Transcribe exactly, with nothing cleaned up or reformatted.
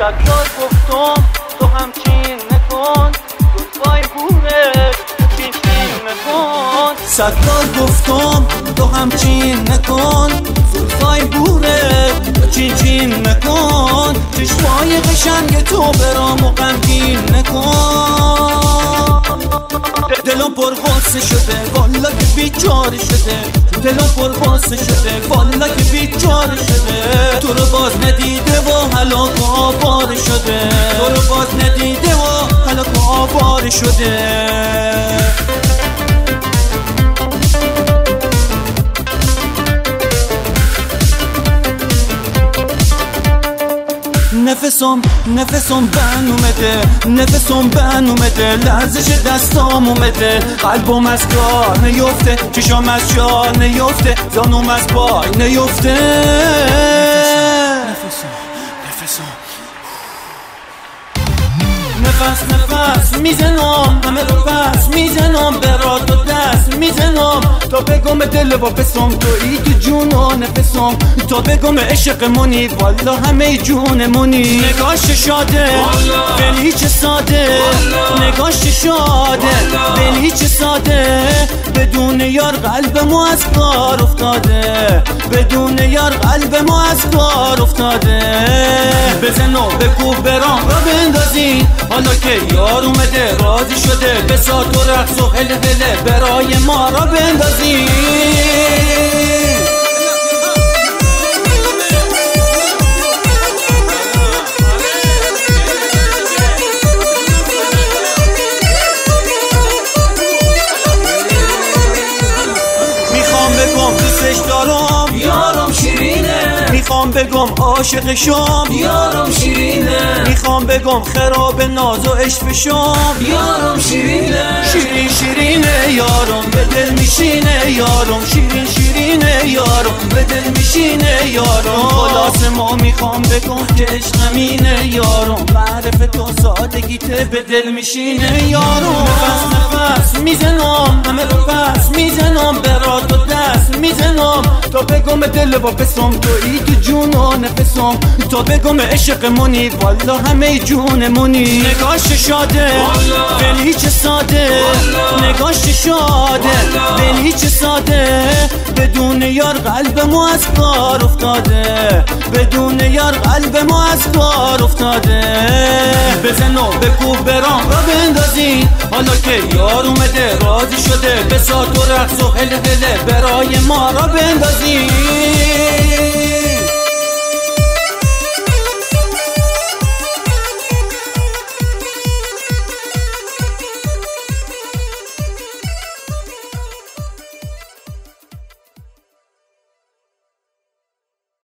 صد بار گفتم تو همچین نکن، گفتای بوره چین چین نکن. صد بار گفتم تو همچین نکن، زلفای بوره چین چین نکن. چشمای قشنگ تو برام و غمگین نکن. دلم پر غصه شده والا که بیچاره شده، دلم پر غصه شده والا که بیچاره شده. تو رو باز ندیده و هلاک و آواره شده، تو رو باز ندیده و هلاک و آواره شده. نفسم نفسم بند اومده، نفسم بند اومده، لرزش دستام اومده. قلبم از کار نیفته، چشام از جا نیفته، زانوم از پای نیفته. نفسم نفسم نفس نفس میزنم، همه رو پس میزنم، برات و دست میزنم. تا بگم دل و پسم تویی تو جون و نفسم، تا بگم عشقمونی والا همه جونمونی. نگاش شاده دلی چه ساده، نگاش شاده دلی چه ساده. بدون یار قلبمو از کار افتاده، بدون یار قلبمو از کار افتاده. بزن و بکوب برام را بندازین، حالا که یار اومده راضی شده. بساط و رقص و هله هله برای ما را بندازین. میخوام بگم دوستش دارم یارم شیرینه، میخوام بگم عاشق شام یارم شیرینه، میخوام بگم خراب ناز و عشق شام یارم شیرینه. شیرین شیرینه یارم به دل میشینه یارم، شیرین شیرینه یارم به دل میشینه یارم. خلاص ما میخوام بگم که عشق همینه یارم، معرف تو سادگیت به دل میشینه یارم. نفس نفس میزنم، همه رو پس میزنم، برات و دست میزنم. تا بگم دل با پسم تویی تو جون و نفسم، تا بگم عشقمونی والا همه جونمونی. نگاش شاده دلی چه ساده، نگاش شاده دلی چه ساده. بدون یار قلبمو از کار افتاده، بدون یار قلبمو از کار افتاده. بزن و بکوب برام را بندازین، حالا که یار اومده راضی شده. بساط و رقص و هله هله برای ما را بندازین.